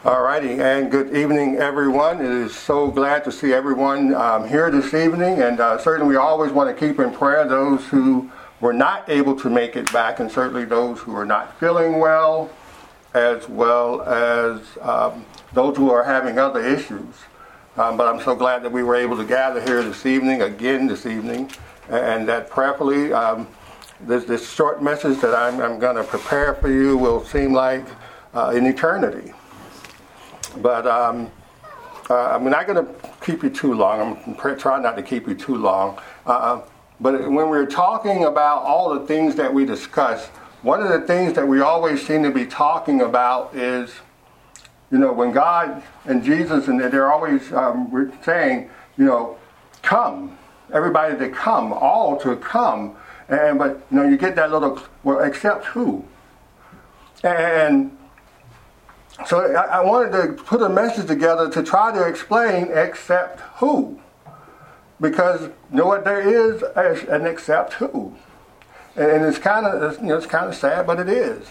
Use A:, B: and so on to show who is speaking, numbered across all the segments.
A: All righty, and good evening, everyone. It is so glad to see everyone here this evening, and certainly we always want to keep in prayer those who were not able to make it back, and certainly those who are not feeling well as those who are having other issues. But I'm so glad that we were able to gather here again this evening, and that prayerfully this short message that I'm going to prepare for you will seem like an eternity. But I'm not going to keep you too long. I'm going to try not to keep you too long. But when we're talking about all the things that we discuss, one of the things that we always seem to be talking about is, when God and Jesus, and they're always saying, come, everybody to come, all to come. But you get that little, well, except who? And so I wanted to put a message together to try to explain except who. Because there is an except who. And it's kind of sad, but it is.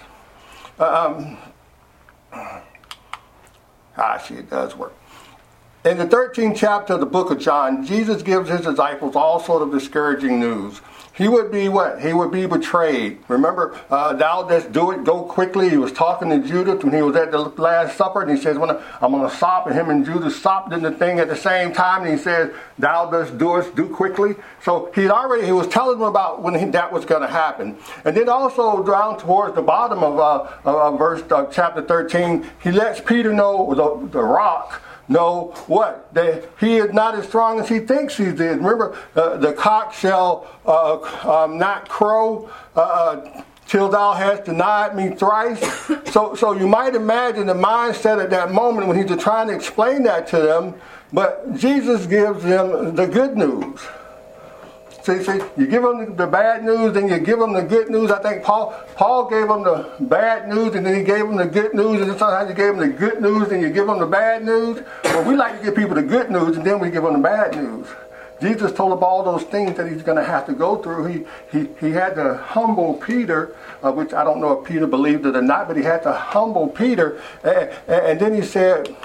A: It does work. In the 13th chapter of the book of John, Jesus gives his disciples all sort of discouraging news. He would be what? He would be betrayed. Remember, thou dost do it, go quickly. He was talking to Judas when he was at the Last Supper, and he says, I'm going to stop, and him and Judas stopped in the thing at the same time, and he says, thou dost do it, do quickly. So he was telling them about when that was going to happen. And then also down towards the bottom of chapter 13, he lets Peter know, the rock, know what? That he is not as strong as he thinks he is. Remember, the cock shall not crow till thou hast denied me thrice. So you might imagine the mindset at that moment when he's trying to explain that to them. But Jesus gives them the good news. See, you give them the bad news, then you give them the good news. I think Paul gave them the bad news, and then he gave them the good news, and then sometimes you gave them the good news, and you give them the bad news. Well, we like to give people the good news, and then we give them the bad news. Jesus told them all those things that he's going to have to go through. He had to humble Peter, which I don't know if Peter believed it or not, but he had to humble Peter. And then he said,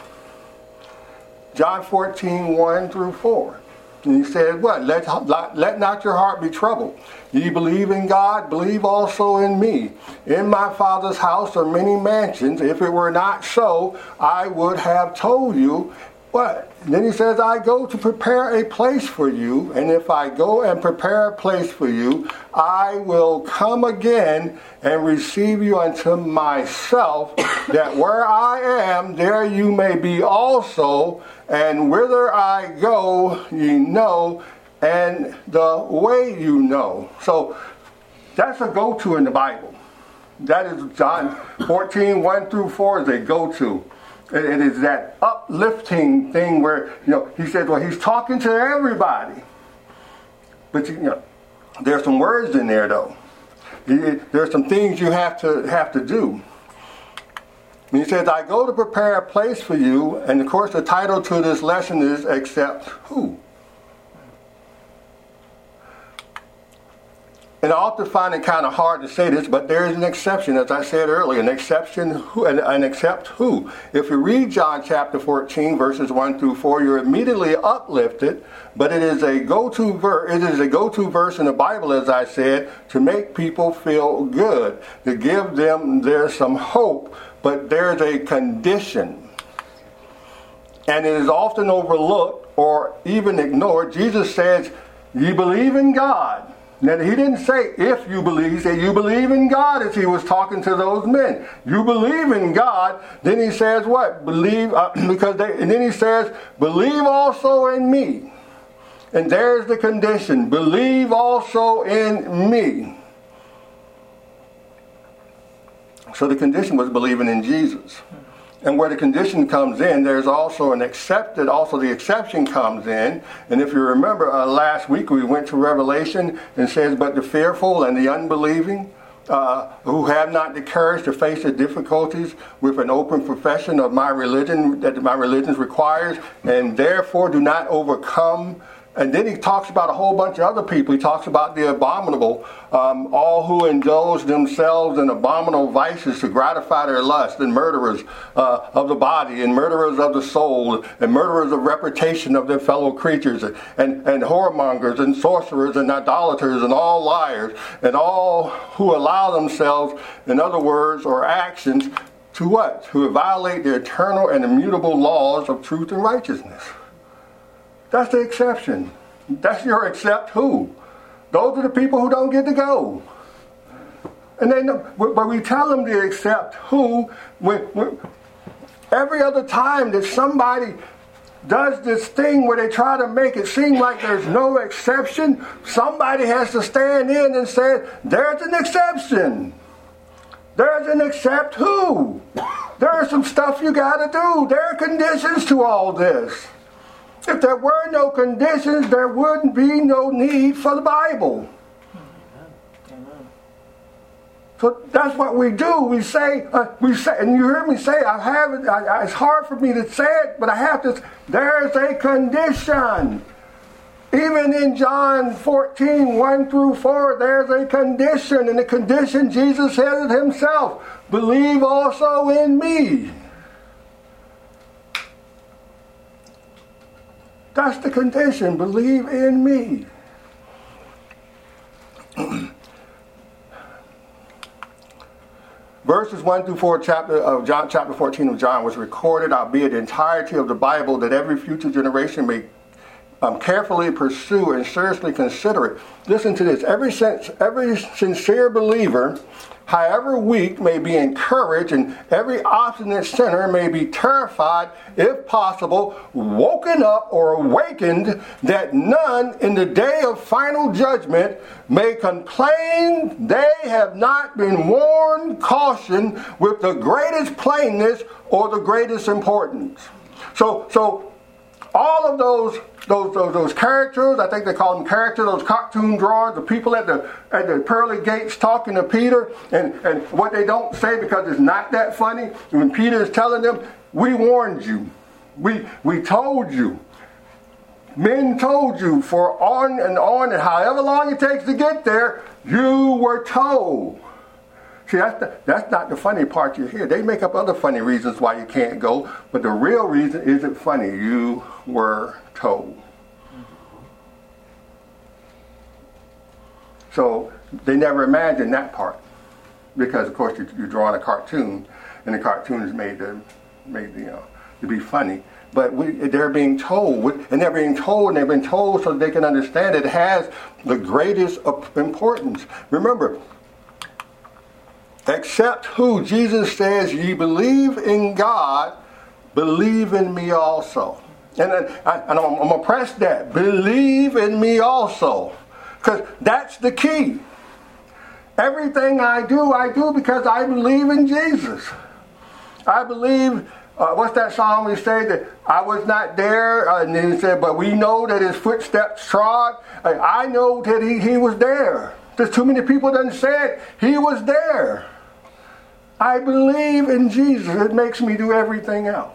A: John 14, 1 through 4. And he said, what? Let not your heart be troubled. Ye believe in God, believe also in me. In my Father's house are many mansions. If it were not so, I would have told you. What? And then he says, I go to prepare a place for you. And if I go and prepare a place for you, I will come again and receive you unto myself, that where I am, there you may be also. And whither I go, ye know, and the way you know. So that's a go-to in the Bible. That is John 14, 1 through 4 is a go-to. It is that uplifting thing where, he said, well, he's talking to everybody. But, there's some words in there, though. There's some things you have to do. And he says, I go to prepare a place for you. And, of course, the title to this lesson is Except Who? And I often find it kind of hard to say this, but there is an exception, as I said earlier, an except who. If you read John chapter 14, verses 1 through 4, you're immediately uplifted, but it is a go-to verse. It is a go-to verse in the Bible, as I said, to make people feel good, to give them there's some hope, but there's a condition. And it is often overlooked or even ignored. Jesus says, ye believe in God. Now, he didn't say if you believe. He said you believe in God as he was talking to those men. You believe in God. Then he says what? Believe, and then he says, believe also in me. And there's the condition. Believe also in me. So the condition was believing in Jesus. And where the condition comes in, there's also the exception comes in. And if you remember, last week we went to Revelation and says, but the fearful and the unbelieving, who have not the courage to face the difficulties with an open profession of my religion, that my religion requires, and therefore do not overcome And then he talks about a whole bunch of other people. He talks about the abominable, all who indulge themselves in abominable vices to gratify their lust, and murderers of the body, and murderers of the soul, and murderers of reputation of their fellow creatures, and whoremongers, and sorcerers, and idolaters, and all liars, and all who allow themselves, in other words or actions, to what? To violate the eternal and immutable laws of truth and righteousness. That's the exception. That's your except who? Those are the people who don't get to go. And they know, but we tell them to accept who when every other time that somebody does this thing where they try to make it seem like there's no exception, somebody has to stand in and say, there's an exception. There's an except who. There's some stuff you got to do. There are conditions to all this. If there were no conditions, there wouldn't be no need for the Bible. So that's what we do. We say, and you heard me say, it's hard for me to say it, but I have to. There's a condition. Even in John 14, 1 through 4, there's a condition. And the condition, Jesus said it himself, believe also in me. That's the condition. Believe in me. Verses 1 through 4 chapter 14 of John was recorded, albeit the entirety of the Bible, that every future generation may carefully pursue and seriously consider it. Listen to this. Every sincere believer, however weak, may be encouraged, and every obstinate sinner may be terrified, if possible, woken up or awakened, that none in the day of final judgment may complain they have not been warned, cautioned with the greatest plainness or the greatest importance. So all of those characters, I think they call them characters, those cartoon drawers, the people at the pearly gates talking to Peter, and what they don't say because it's not that funny, when Peter is telling them, we warned you, we told you, men told you, for on, and however long it takes to get there, you were told. See, that's not the funny part you hear. They make up other funny reasons why you can't go, but the real reason isn't funny. You were told. So they never imagined that part, because of course you're drawing a cartoon, and the cartoon is made to be funny. But they're being told, and they've been told so they can understand it has the greatest importance. Remember, except who? Jesus says, ye believe in God, believe in me also. And I'm going to press that. Believe in me also. Because that's the key. Everything I do because I believe in Jesus. I believe, what's that song we say, that I was not there, and then he said, but we know that his footsteps trod. I know that he was there. There's too many people that said he was there. I believe in Jesus. It makes me do everything else.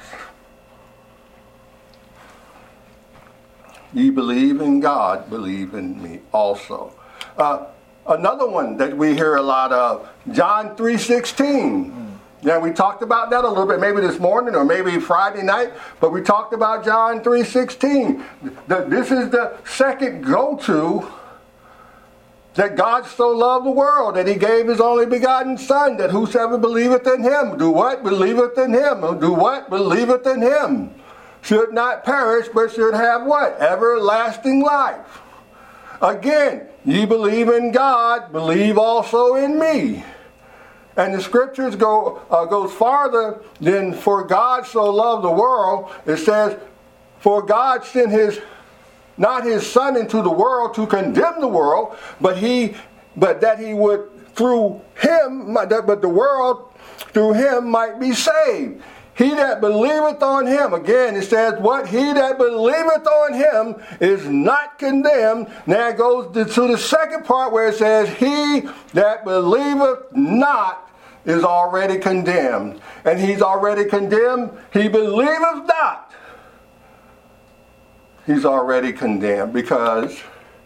A: Ye believe in God, believe in me also. Another one that we hear a lot of, John 3:16. Now, we talked about that a little bit, maybe this morning or maybe Friday night, but we talked about John 3:16. This is the second go-to, that God so loved the world that he gave his only begotten Son, that whosoever believeth in him, do what? Believeth in him. Do what? Believeth in him. Should not perish, but should have what? Everlasting life. Again, ye believe in God, believe also in me. And the scriptures goes farther than for God so loved the world. It says, for God sent not his Son into the world to condemn the world, but that he would through him, but the world through him might be saved. He that believeth on him, again it says what? He that believeth on him is not condemned. Now it goes to the second part where it says, he that believeth not is already condemned. And he's already condemned. He believeth not. he's already condemned because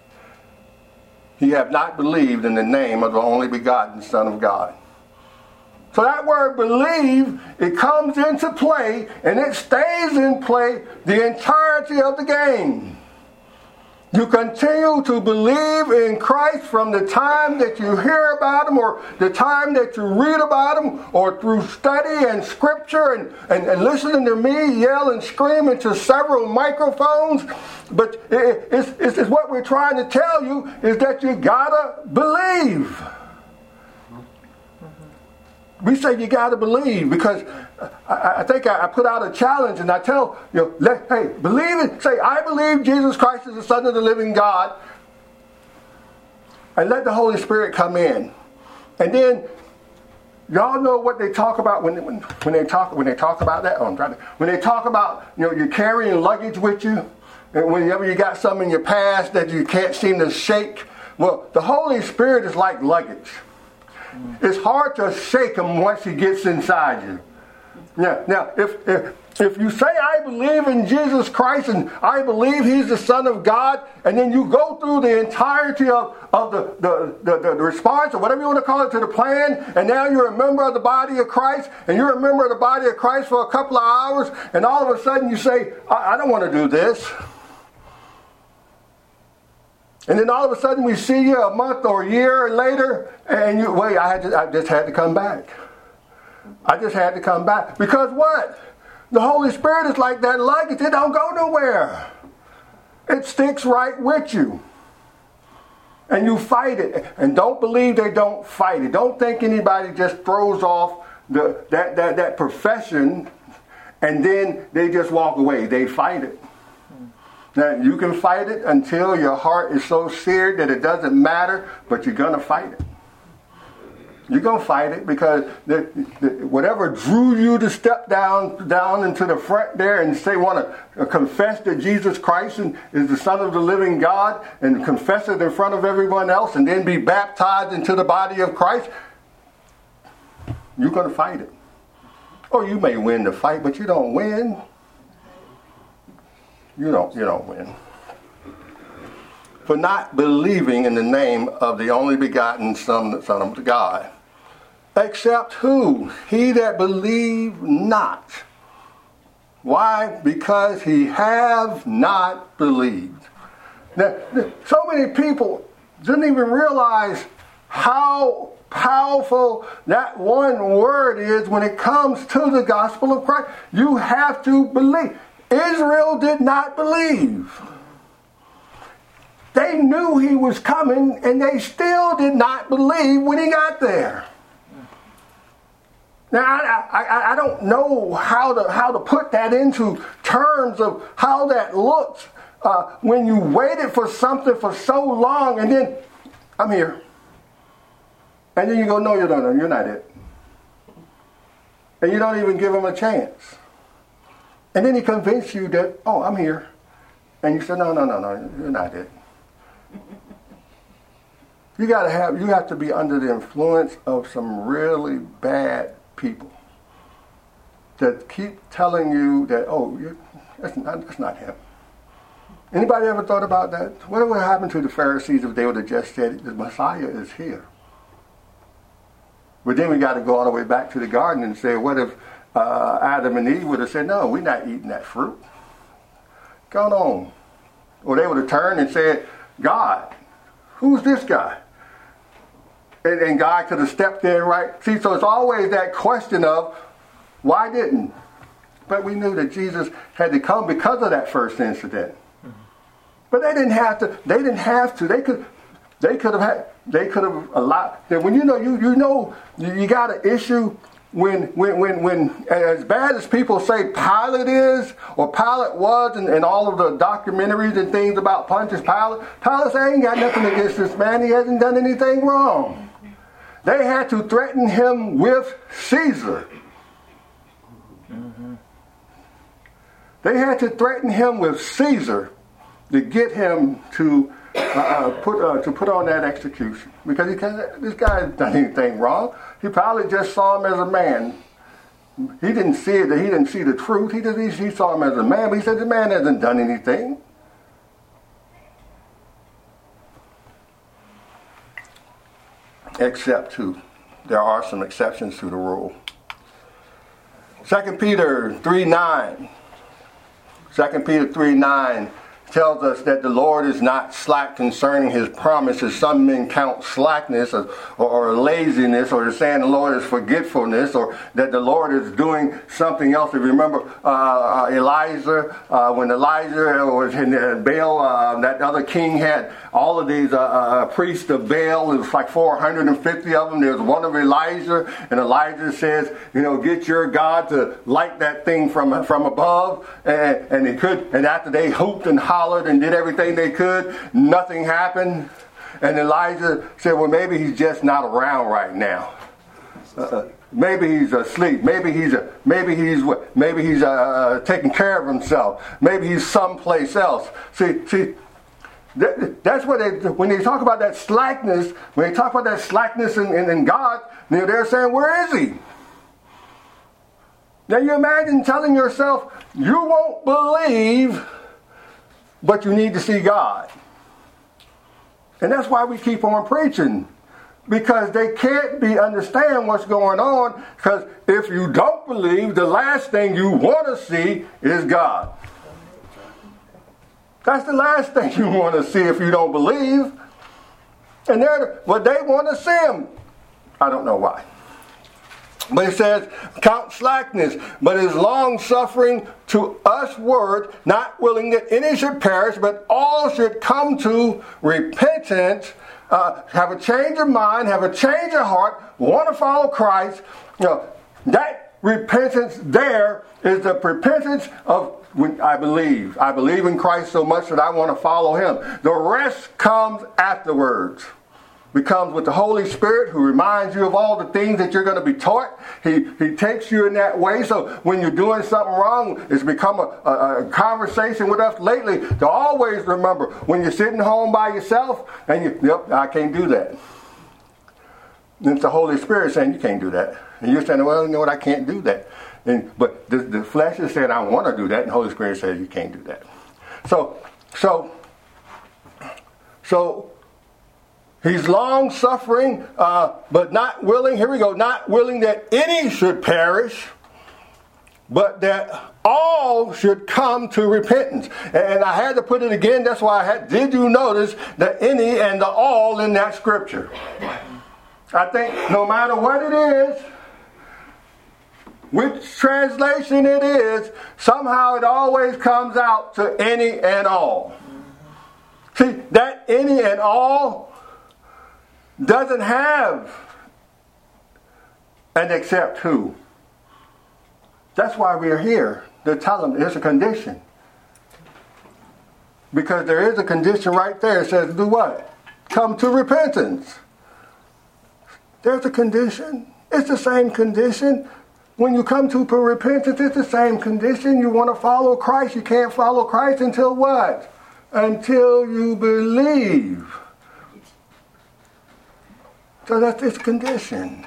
A: he have not believed in the name of the only begotten Son of God. So that word believe, it comes into play and it stays in play the entirety of the game. You continue to believe in Christ from the time that you hear about him or the time that you read about him or through study and scripture and listening to me yell and scream into several microphones. But it's what we're trying to tell you is that you gotta believe. We say you got to believe because I think I put out a challenge and I tell you, hey, believe it. Say, I believe Jesus Christ is the Son of the living God. And let the Holy Spirit come in. And then y'all know what they talk about when they talk about that. When they talk about you're carrying luggage with you, and whenever you got something in your past that you can't seem to shake. Well, the Holy Spirit is like luggage. It's hard to shake him once he gets inside you. Now, if you say, I believe in Jesus Christ and I believe he's the Son of God, and then you go through the entirety of the response, or whatever you want to call it, to the plan, and now you're a member of the body of Christ, and you're a member of the body of Christ for a couple of hours, and all of a sudden you say, I don't want to do this. And then all of a sudden we see you a month or a year later, and you wait. I just had to come back. I just had to come back because what? The Holy Spirit is like that luggage. It don't go nowhere. It sticks right with you, and you fight it. And don't believe they don't fight it. Don't think anybody just throws off that profession, and then they just walk away. They fight it. Now, you can fight it until your heart is so seared that it doesn't matter, but you're going to fight it. You're going to fight it because whatever drew you to step down into the front there and say, want to confess that Jesus Christ is the Son of the living God and confess it in front of everyone else and then be baptized into the body of Christ, you're going to fight it. Or you may win the fight, but you don't win. You don't win. For not believing in the name of the only begotten Son of God. Except who? He that believe not. Why? Because he have not believed. Now, so many people didn't even realize how powerful that one word is when it comes to the gospel of Christ. You have to believe. Israel did not believe. They knew he was coming, and they still did not believe when he got there. Now, I don't know how to put that into terms of how that looks when you waited for something for so long, and then, I'm here. And then you go, no, you're not it. And you don't even give him a chance. And then he convinced you that, oh, I'm here. And you said, no, you're not it. You have to be under the influence of some really bad people that keep telling you that, oh, that's not him. Anybody ever thought about that? What would happen to the Pharisees if they would have just said, the Messiah is here? But then we got to go all the way back to the garden and say, what if Adam and Eve would have said, no, we're not eating that fruit. Go on. Or they would have turned and said, God, who's this guy? And God could have stepped in, right? See, so it's always that question of, why didn't? But we knew that Jesus had to come because of that first incident. But they didn't have to. They could have allowed. When you got an issue when as bad as people say Pilate is or Pilate was and all of the documentaries and things about Pontius Pilate said, I ain't got nothing against this man. He hasn't done anything wrong. They had to threaten him with Caesar. Mm-hmm. They had to threaten him with Caesar to get him to put on that execution, because this guy hasn't done anything wrong. He probably just saw him as a man. He didn't see it. He didn't see the truth. He saw him as a man, but he said the man hasn't done anything. except to. There are some exceptions to the rule. 2 Peter 3:9. 2 Peter 3:9 tells us that the Lord is not slack concerning his promises. Some men count slackness or laziness, or they're saying the Lord is forgetfulness, or that the Lord is doing something else. If you remember Elijah, when Elijah was in Baal, that other king had all of these priests of Baal. It was like 450 of them. There's one of Elijah, and Elijah says, get your God to light that thing from above. And he could. And after they hooped and hollered and did everything they could, nothing happened. And Elijah said, well, maybe he's just not around right now. Maybe he's asleep. Maybe he's taking care of himself. Maybe he's someplace else. See. That's what when they talk about that slackness, when they talk about that slackness in God, they're saying, where is he? Now you imagine telling yourself, you won't believe, but you need to see God. And that's why we keep on preaching. Because they can't understand what's going on. Because if you don't believe, the last thing you want to see is God. That's the last thing you want to see if you don't believe. And they want to see him. I don't know why. But it says, count slackness, but is long-suffering to us word, not willing that any should perish, but all should come to repentance, have a change of mind, have a change of heart, want to follow Christ. That repentance there is the repentance of when I believe. I believe in Christ so much that I want to follow him. The rest comes afterwards. It comes with the Holy Spirit, who reminds you of all the things that you're going to be taught. He takes you in that way. So when you're doing something wrong, it's become a conversation with us lately to always remember when you're sitting home by yourself and I can't do that. And it's the Holy Spirit saying you can't do that. And you're saying, well, you know what, I can't do that. But the flesh is saying, I want to do that. And the Holy Spirit says, you can't do that. So he's long-suffering, but not willing. Here we go. Not willing that any should perish, but that all should come to repentance. And I had to put it again. That's why did you notice the any and the all in that scripture? I think no matter what it is, which translation it is, somehow it always comes out to any and all. See, that any and all doesn't have an except who. That's why we're here. To tell them there's a condition. Because there is a condition right there. It says do what? Come to repentance. There's a condition. It's the same condition. When you come to repentance, it's the same condition. You want to follow Christ. You can't follow Christ until what? Until you believe. So that's its condition.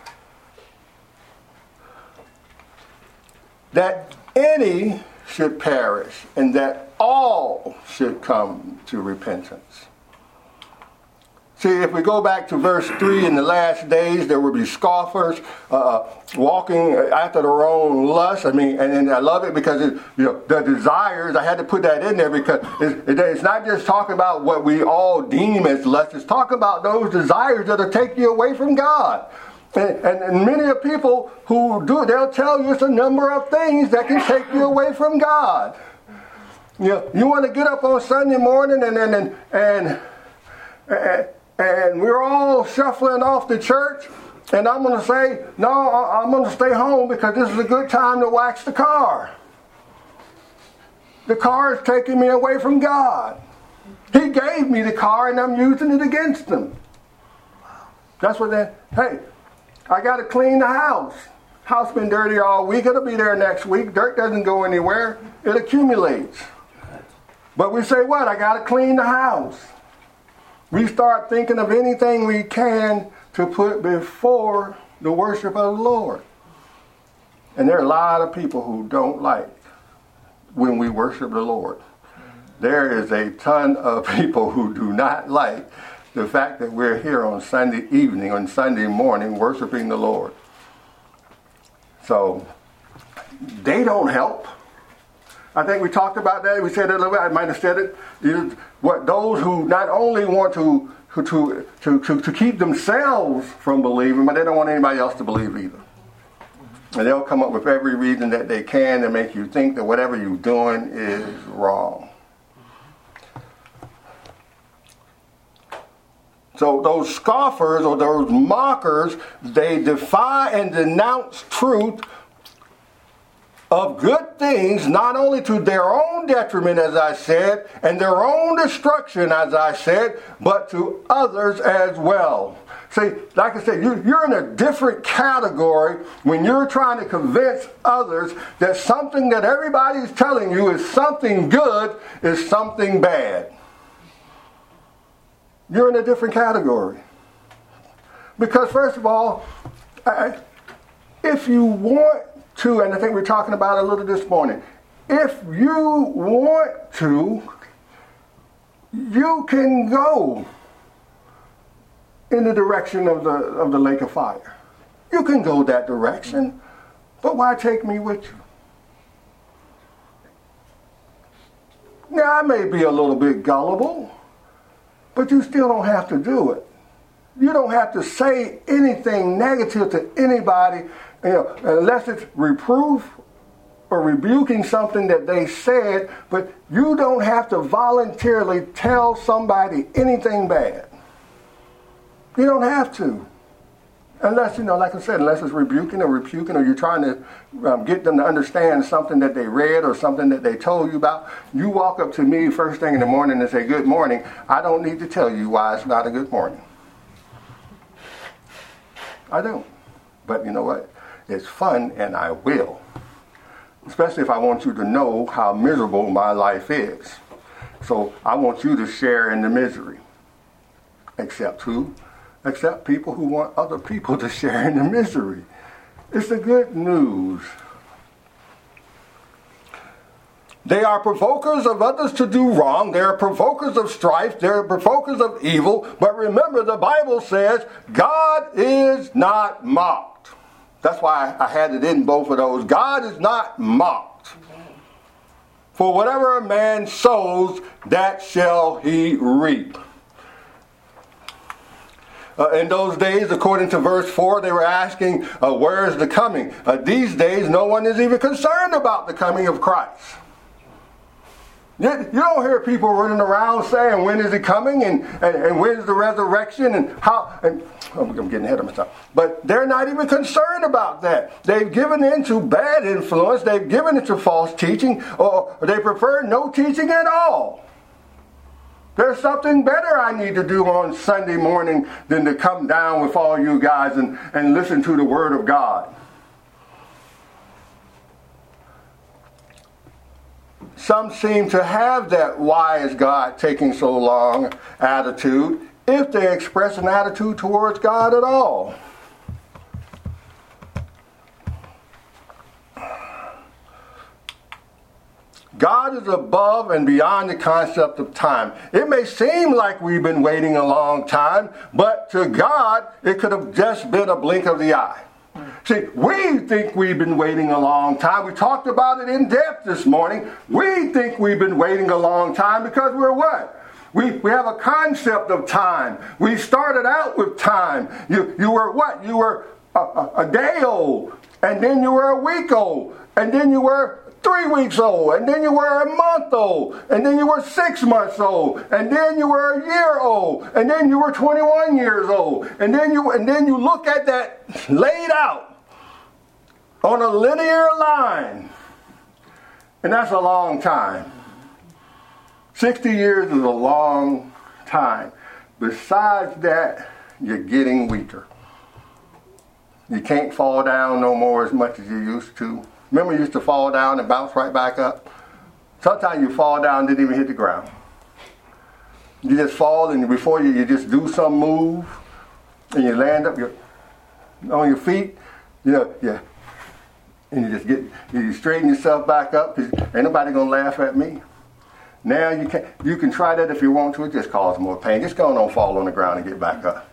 A: That any should perish and that all should come to repentance. See, if we go back to verse 3, in the last days there will be scoffers walking after their own lust. And I love it because the desires, I had to put that in there because it's not just talking about what we all deem as lust. It's talking about those desires that are taking you away from God. And many of people who do, they'll tell you it's a number of things that can take you away from God. You want to get up on Sunday morning and we're all shuffling off to church, and I'm going to say, no, I'm going to stay home because this is a good time to wax the car. The car is taking me away from God. He gave me the car, and I'm using it against him. That's what hey, I got to clean the house. House been dirty all week. It'll be there next week. Dirt doesn't go anywhere. It accumulates. But we say, what? I got to clean the house. We start thinking of anything we can to put before the worship of the Lord. And there are a lot of people who don't like when we worship the Lord. There is a ton of people who do not like the fact that we're here on Sunday evening, on Sunday morning, worshiping the Lord. So, they don't help. I think we talked about that. We said it a little bit. I might have said it. Those who not only want to keep themselves from believing, but they don't want anybody else to believe either. And they'll come up with every reason that they can to make you think that whatever you're doing is wrong. So those scoffers or those mockers, they defy and denounce truth of good things, not only to their own detriment, as I said, and their own destruction, as I said, but to others as well. See, like I said, you're in a different category when you're trying to convince others that something that everybody's telling you is something good is something bad. You're in a different category. Because first of all, if you want to, and I think we're talking about it a little this morning, if you want to, you can go in the direction of the lake of fire. You can go that direction, but why take me with you? Now, I may be a little bit gullible, but you still don't have to do it. You don't have to say anything negative to anybody, unless it's reproof or rebuking something that they said, but you don't have to voluntarily tell somebody anything bad. You don't have to. Unless, like I said, unless it's rebuking or you're trying to get them to understand something that they read or something that they told you about. You walk up to me first thing in the morning and say, good morning. I don't need to tell you why it's not a good morning. I don't. But you know what? It's fun, and I will. Especially if I want you to know how miserable my life is. So I want you to share in the misery. Except who? Except people who want other people to share in the misery. It's the good news. They are provokers of others to do wrong. They are provokers of strife. They are provokers of evil. But remember, the Bible says, God is not mocked. That's why I had it in both of those. God is not mocked. For whatever a man sows, that shall he reap. In those days, according to verse 4, they were asking, where is the coming? These days, no one is even concerned about the coming of Christ. You don't hear people running around saying, when is he coming? And when's the resurrection? And how? And I'm getting ahead of myself. But they're not even concerned about that. They've given in to bad influence. They've given into false teaching. Or they prefer no teaching at all. There's something better I need to do on Sunday morning than to come down with all you guys and listen to the Word of God. Some seem to have that why is God taking so long attitude, if they express an attitude towards God at all. God is above and beyond the concept of time. It may seem like we've been waiting a long time, but to God, it could have just been a blink of the eye. See, we think we've been waiting a long time. We talked about it in depth this morning. We think we've been waiting a long time because we're what? We have a concept of time. We started out with time. You were what? You were a day old, and then you were a week old, and then you were 3 weeks old, and then you were a month old, and then you were 6 months old, and then you were a year old, and then you were 21 years old, and then you look at that laid out on a linear line, and that's a long time. 60 years is a long time. Besides that, you're getting weaker. You can't fall down no more as much as you used to. Remember you used to fall down and bounce right back up? Sometimes you fall down and didn't even hit the ground. You just fall, and before you just do some move, and you land up on your feet, and you straighten yourself back up, because ain't nobody going to laugh at me. Now you can try that if you want to. It just causes more pain. Just go on, fall on the ground and get back up.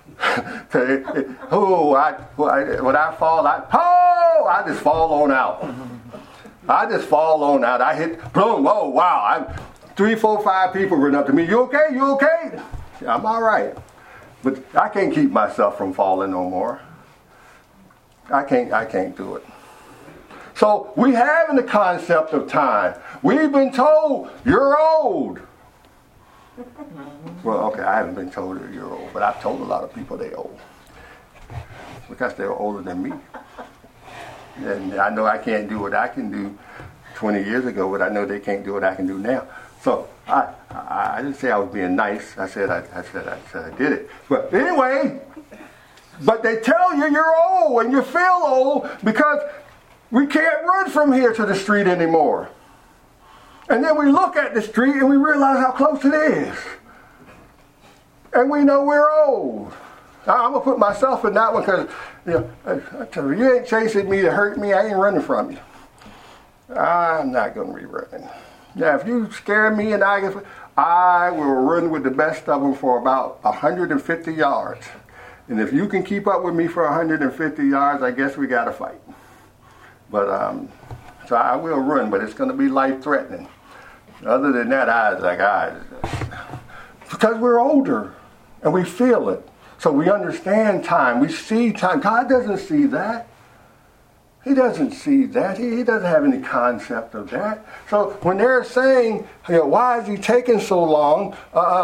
A: When I fall, I just fall on out. I just fall on out. I hit, boom, oh, wow. 3, 4, 5 people run up to me. You okay? You okay? I'm all right. But I can't keep myself from falling no more. I can't do it. So we have in the concept of time. We've been told you're old. Well, okay, I haven't been told that you're old, but I've told a lot of people they're old because they're older than me. And I know I can't do what I can do 20 years ago, but I know they can't do what I can do now. So I didn't say I was being nice. I said I did it. But anyway, but they tell you you're old and you feel old because we can't run from here to the street anymore. And then we look at the street and we realize how close it is. And we know we're old. I'm going to put myself in that one because, I tell you, you ain't chasing me to hurt me. I ain't running from you. I'm not going to be running. Now, if you scare me and I will run with the best of them for about 150 yards. And if you can keep up with me for 150 yards, I guess we got to fight. But, so I will run, but it's going to be life-threatening. Other than that, because we're older and we feel it. So we understand time. We see time. God doesn't see that. He doesn't see that. He doesn't have any concept of that. So when they're saying, why is he taking so long?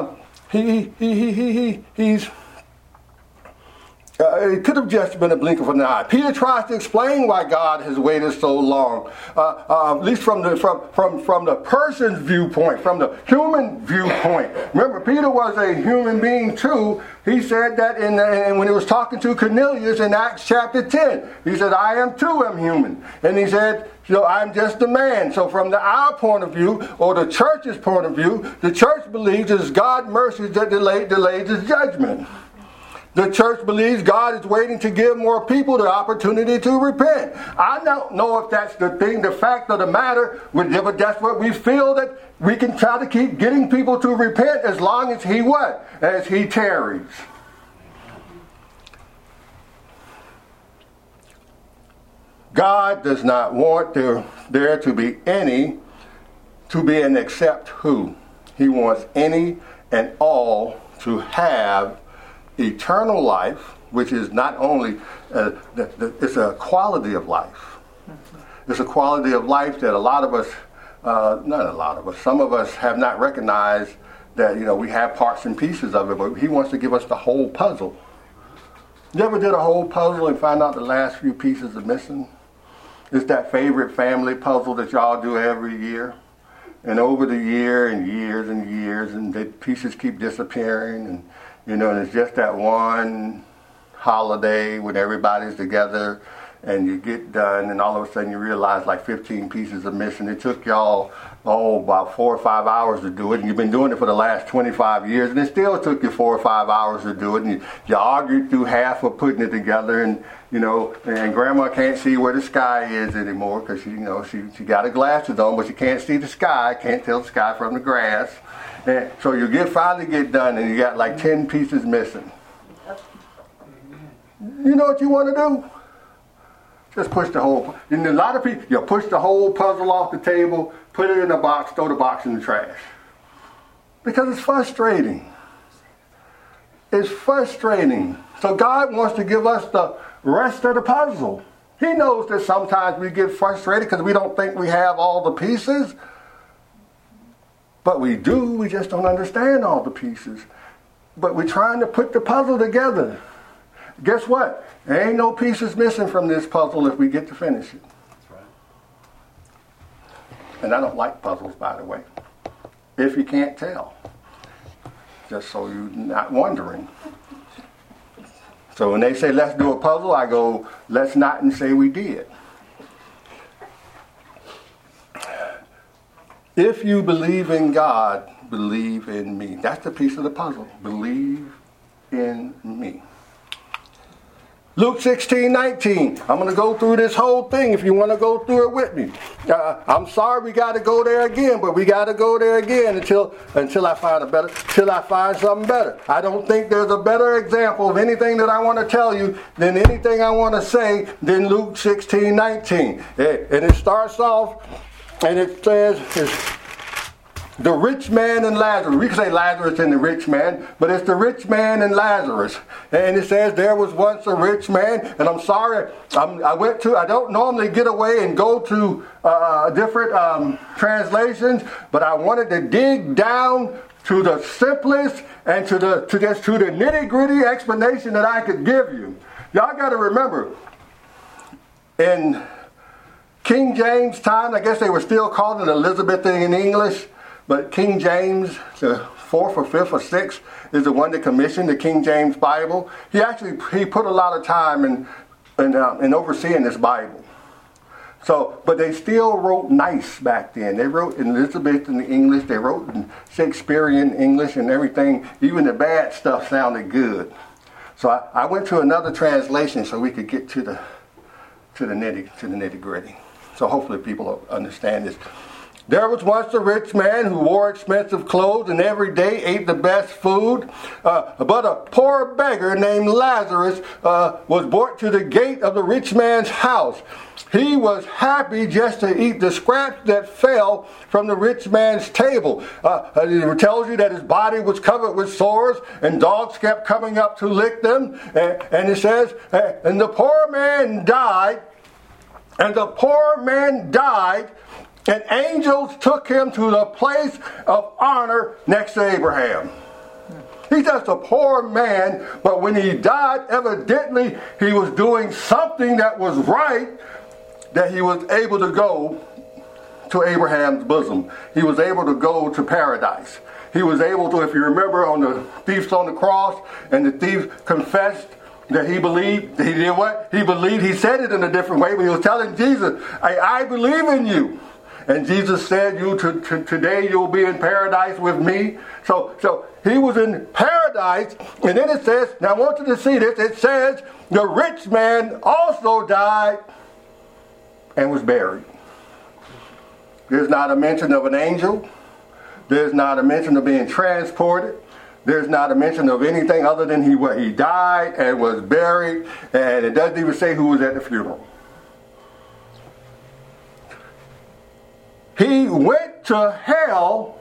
A: It could have just been a blink of an eye. Peter tries to explain why God has waited so long, at least from the person's viewpoint, from the human viewpoint. Remember, Peter was a human being too. He said that when he was talking to Cornelius in Acts chapter 10. He said, I am too am human. And he said, I'm just a man. So from our point of view, or the church's point of view, the church believes it's God's mercy that delays his judgment. The church believes God is waiting to give more people the opportunity to repent. I don't know if that's the thing, the fact of the matter, but that's what we feel, that we can try to keep getting people to repent as long as As he tarries. God does not want there to be an except who. He wants any and all to have eternal life, which is not only it's a quality of life. It's a quality of life that some of us have not recognized that we have parts and pieces of it, but he wants to give us the whole puzzle. You ever did a whole puzzle and find out the last few pieces are missing? It's that favorite family puzzle that y'all do every year. And over the year and years and years, and the pieces keep disappearing, and and it's just that one holiday when everybody's together and you get done, and all of a sudden you realize like 15 pieces are missing. It took y'all, about 4 or 5 hours to do it, and you've been doing it for the last 25 years, and it still took you 4 or 5 hours to do it, and you argued through half of putting it together, and and Grandma can't see where the sky is anymore because she got her glasses on, but she can't see the sky, can't tell the sky from the grass. And so you finally get done, and you got like 10 pieces missing. You know what you want to do? Just push the whole. And a lot of people, you push the whole puzzle off the table, put it in a box, throw the box in the trash, because it's frustrating. It's frustrating. So God wants to give us the rest of the puzzle. He knows that sometimes we get frustrated because we don't think we have all the pieces. But we do, we just don't understand all the pieces. But we're trying to put the puzzle together. Guess what? There ain't no pieces missing from this puzzle if we get to finish it. That's right. And I don't like puzzles, by the way. If you can't tell. Just so you're not wondering. So when they say, let's do a puzzle, I go, let's not and say we did. If you believe in God, believe in me. That's the piece of the puzzle. Believe in me. Luke 16:19. I'm going to go through this whole thing if you want to go through it with me. I'm sorry we got to go there again, but we got to go there again until I find something better. I don't think there's a better example of anything that I want to tell you than anything I want to say than Luke 16:19. And it starts off and it says, the rich man and Lazarus. We can say Lazarus and the rich man, but it's the rich man and Lazarus. And it says there was once a rich man. And I'm sorry, I don't normally get away and go to different translations, but I wanted to dig down to the simplest and to the nitty-gritty explanation that I could give you. Y'all got to remember, in King James time, I guess they were still calling it Elizabethan in English. But King James, the 4th or 5th or 6th, is the one that commissioned the King James Bible. He put a lot of time in overseeing this Bible. So, but they still wrote nice back then. They wrote in Elizabethan English. They wrote in Shakespearean English and everything. Even the bad stuff sounded good. So I went to another translation so we could get to the nitty gritty. So hopefully people will understand this. There was once a rich man who wore expensive clothes and every day ate the best food. But a poor beggar named Lazarus was brought to the gate of the rich man's house. He was happy just to eat the scraps that fell from the rich man's table. It tells you that his body was covered with sores and dogs kept coming up to lick them. And it says, and the poor man died. And the poor man died. And angels took him to the place of honor next to Abraham. He's just a poor man, but when he died, evidently he was doing something that was right, that he was able to go to Abraham's bosom. He was able to go to paradise. He was able to, if you remember, on the thief's on the cross, and the thief confessed that he believed. He did what? He believed. He said it in a different way, but he was telling Jesus, I believe in you. And Jesus said, today you'll be in paradise with me. So he was in paradise. And then it says, now I want you to see this. It says, the rich man also died and was buried. There's not a mention of an angel. There's not a mention of being transported. There's not a mention of anything other than he died and was buried. And it doesn't even say who was at the funeral. He went to hell.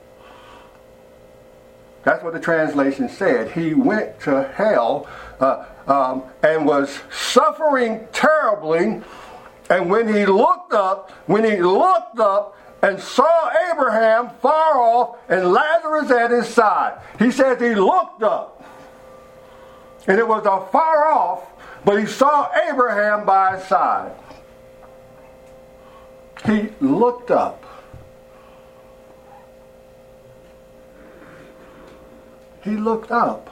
A: That's what the translation said. He went to hell and was suffering terribly. And when he looked up and saw Abraham far off and Lazarus at his side, he says he looked up. And it was far off, but he saw Abraham by his side. He looked up. He looked up.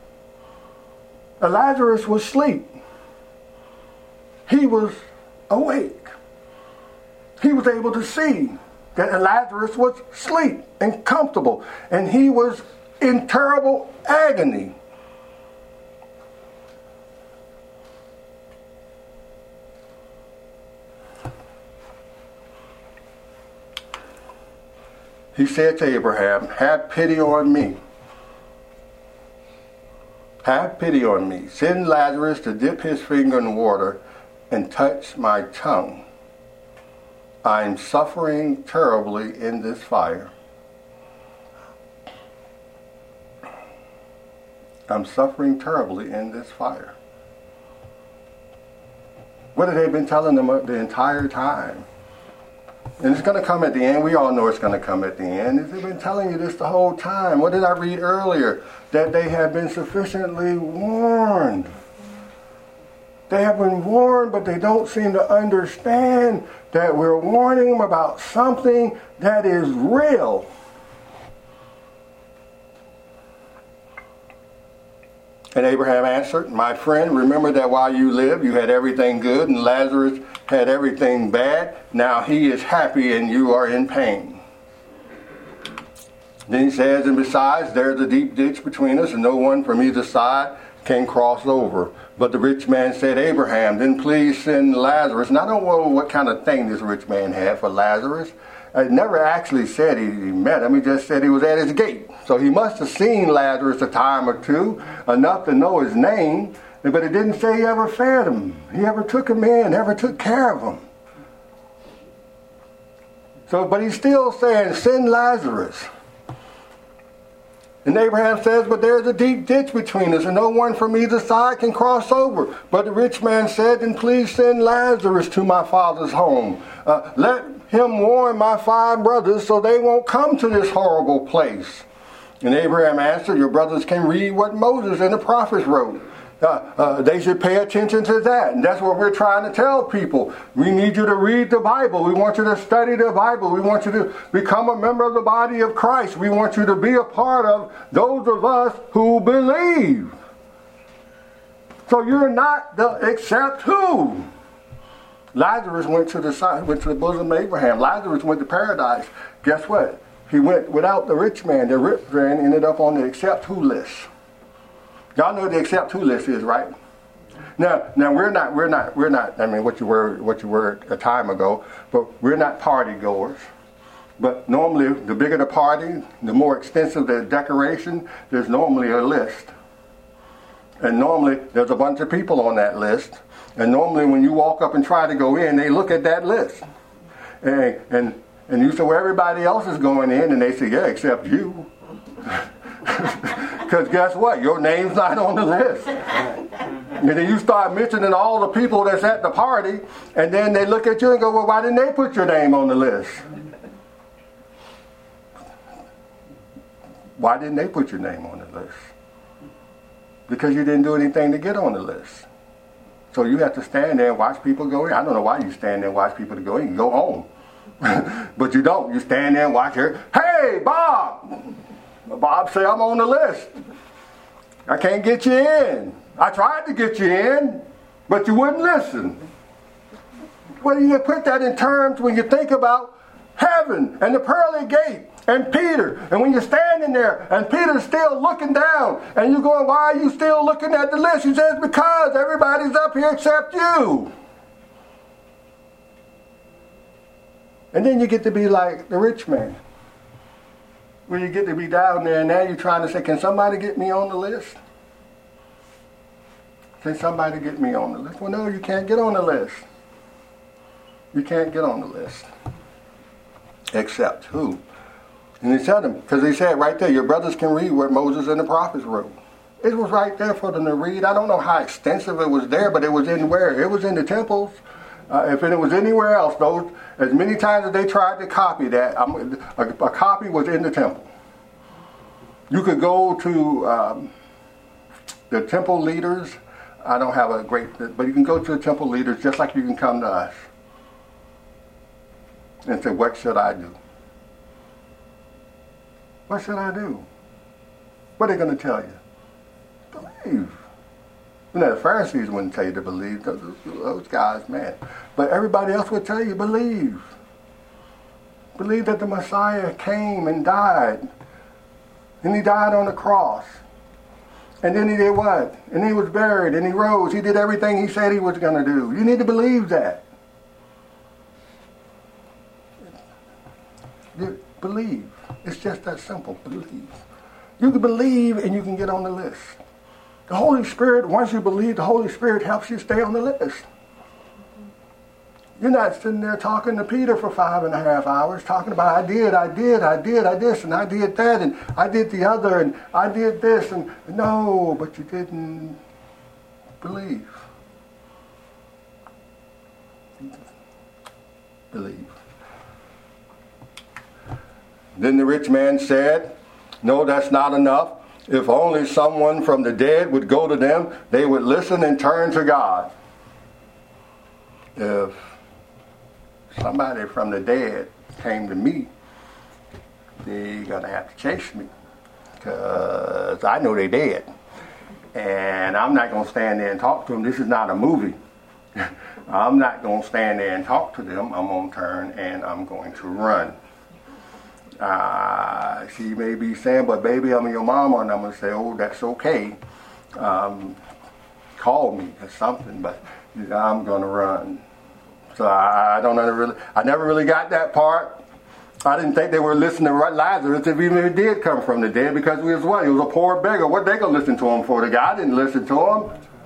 A: Lazarus was asleep. He was awake. He was able to see that Lazarus was asleep and comfortable. And he was in terrible agony. He said to Abraham, have pity on me. Have pity on me. Send Lazarus to dip his finger in water and touch my tongue. I am suffering terribly in this fire. I'm suffering terribly in this fire. What have they been telling them the entire time? And it's going to come at the end. We all know it's going to come at the end. They've been telling you this the whole time. What did I read earlier? That they have been sufficiently warned. They have been warned, but they don't seem to understand that we're warning them about something that is real. And Abraham answered, my friend, remember that while you lived, you had everything good, and Lazarus had everything bad. Now he is happy and you are in pain. Then he says, and besides, there's a deep ditch between us, and no one from either side can cross over. But the rich man said, Abraham, then please send Lazarus. And I don't know what kind of thing this rich man had for Lazarus. It never actually said he met him. He just said he was at his gate. So he must have seen Lazarus a time or two, enough to know his name. But it didn't say he ever fed him. He ever took him in, ever took care of him. So, but he's still saying, send Lazarus. And Abraham says, but there's a deep ditch between us, and no one from either side can cross over. But the rich man said, then please send Lazarus to my father's home. Let him warn my 5 brothers so they won't come to this horrible place. And Abraham answered, your brothers can read what Moses and the prophets wrote. They should pay attention to that. And that's what we're trying to tell people. We need you to read the Bible. We want you to study the Bible. We want you to become a member of the body of Christ. We want you to be a part of those of us who believe. So you're not the except who? Lazarus went to the bosom of Abraham. Lazarus went to paradise. Guess what? He went without the rich man. The rich man ended up on the except who list. Y'all know what the except who list is, right? Now we're not. I mean, what you were a time ago, but we're not party goers. But normally, the bigger the party, the more extensive the decoration. There's normally a list, and normally there's a bunch of people on that list. And normally, when you walk up and try to go in, they look at that list, and you say, well, everybody else is going in, and they say, yeah, except you. Because guess what? Your name's not on the list. And then you start mentioning all the people that's at the party, and then they look at you and go, well, why didn't they put your name on the list? Why didn't they put your name on the list? Because you didn't do anything to get on the list. So you have to stand there and watch people go in. I don't know why you stand there and watch people to go in. You go home. But you don't. You stand there and watch her. Hey, Bob! Bob said, I'm on the list. I can't get you in. I tried to get you in, but you wouldn't listen. Well, you put that in terms when you think about heaven and the pearly gate and Peter. And when you're standing there and Peter's still looking down and you're going, why are you still looking at the list? He says, because everybody's up here except you. And then you get to be like the rich man. Where you get to be down there and now you're trying to say, can somebody get me on the list? Can somebody get me on the list? Well, no, you can't get on the list. You can't get on the list. Except who? And he said them, because he said right there, your brothers can read what Moses and the prophets wrote. It was right there for them to read. I don't know how extensive it was there, but it was in where? It was in the temples. If it was anywhere else, those, as many times as they tried to copy that, a copy was in the temple. You could go to the temple leaders. I don't have a great, but you can go to the temple leaders just like you can come to us and say, what should I do? What should I do? What are they going to tell you? Believe. You know, the Pharisees wouldn't tell you to believe. Those guys, man. But everybody else would tell you, believe. Believe that the Messiah came and died. And he died on the cross. And then he did what? And he was buried and he rose. He did everything he said he was going to do. You need to believe that. Believe. It's just that simple. Believe. You can believe and you can get on the list. The Holy Spirit, once you believe, the Holy Spirit helps you stay on the list. You're not sitting there talking to Peter for 5.5 hours, talking about I did this, and I did that, and I did the other, and I did this, and no, but you didn't believe. Believe. Then the rich man said, no, that's not enough. If only someone from the dead would go to them, they would listen and turn to God. If somebody from the dead came to me, they're going to have to chase me. Because I know they're dead. And I'm not going to stand there and talk to them. This is not a movie. I'm not going to stand there and talk to them. I'm going to turn and I'm going to run. She may be saying, but baby, I'm your mama, and I'm going to say, oh, that's okay. call me or something, but I'm going to run. So I never really got that part. I didn't think they were listening to Lazarus if even if he did come from the dead, because he was what? He was a poor beggar. What they gonna listen to him for? The guy didn't listen to him.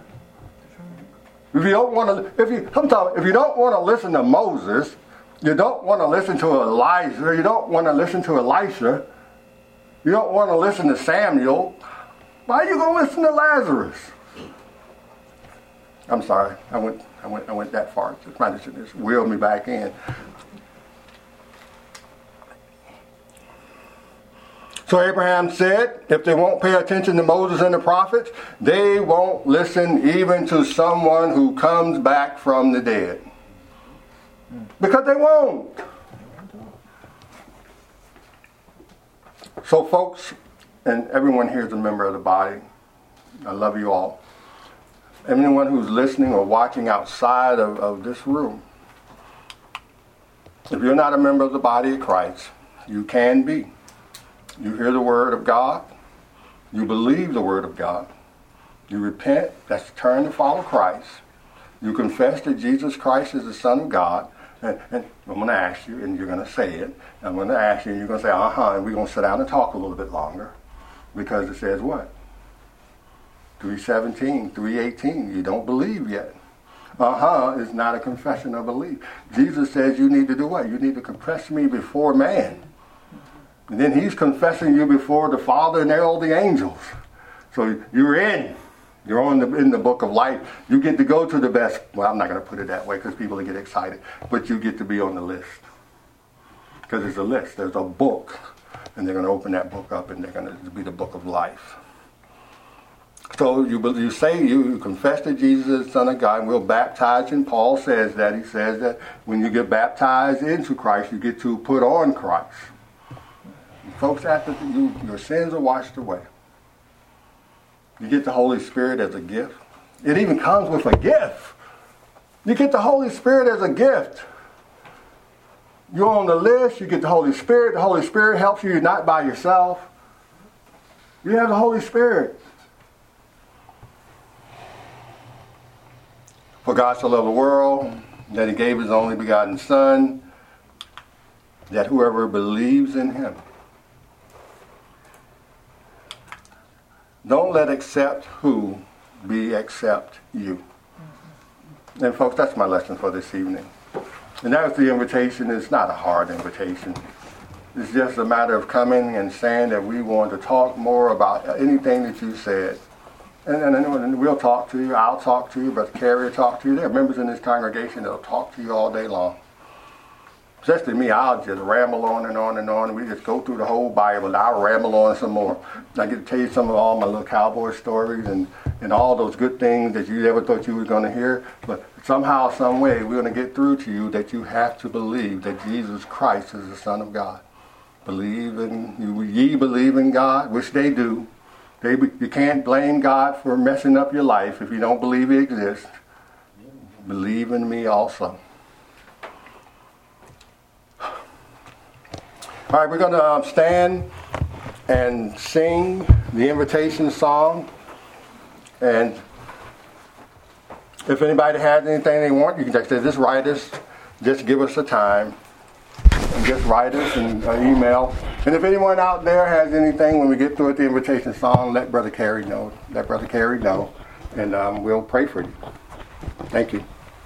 A: If you don't want to, if you don't want to listen to Moses, you don't want to listen to Elijah, you don't want to listen to Elisha, you don't want to listen to Samuel, why are you gonna listen to Lazarus? I'm sorry, I went that far. Just wheeled me back in. So Abraham said, if they won't pay attention to Moses and the prophets, they won't listen even to someone who comes back from the dead. Because they won't. So folks, and everyone here is a member of the body. I love you all. Anyone who's listening or watching outside of this room, if you're not a member of the body of Christ, you can be. You hear the word of God. You believe the word of God. You repent. That's turn to follow Christ. You confess that Jesus Christ is the Son of God. And I'm going to ask you, and you're going to say it. I'm going to ask you, and you're going to say, and we're going to sit down and talk a little bit longer. Because it says what? 3:17, 3:18. You don't believe yet. Is not a confession of belief. Jesus says you need to do what? You need to confess me before man. And then he's confessing you before the Father and all the angels. So you're in. You're in the book of life. You get to go to the best. Well, I'm not going to put it that way because people get excited. But you get to be on the list. Because there's a list. There's a book. And they're going to open that book up and they're going to be the book of life. So you confess that Jesus is the Son of God, and we'll baptize you. And Paul says that. He says that when you get baptized into Christ, you get to put on Christ. Folks, after your sins are washed away, you get the Holy Spirit as a gift. It even comes with a gift. You get the Holy Spirit as a gift. You're on the list, you get the Holy Spirit. The Holy Spirit helps you. You're not by yourself. You have the Holy Spirit. For God so loved the world that he gave his only begotten Son, that whoever believes in him. Don't let accept who be accept you. And folks, that's my lesson for this evening. And that was the invitation. It's not a hard invitation. It's just a matter of coming and saying that we want to talk more about anything that you said. And we'll talk to you. I'll talk to you. Brother Carey will talk to you. There are members in this congregation that will talk to you all day long. Especially me, I'll just ramble on and on and on. We just go through the whole Bible, and I'll ramble on some more. I get to tell you some of all my little cowboy stories and all those good things that you never thought you were going to hear. But somehow, some way, we're going to get through to you that you have to believe that Jesus Christ is the Son of God. Ye believe in God, which they do. You can't blame God for messing up your life if you don't believe he exists. Believe in me also. All right, we're going to stand and sing the invitation song. And if anybody has anything they want, you can just write us. Just give us a time. And just write us an email. And if anyone out there has anything when we get through with the invitation song, let Brother Carey know. And we'll pray for you. Thank you.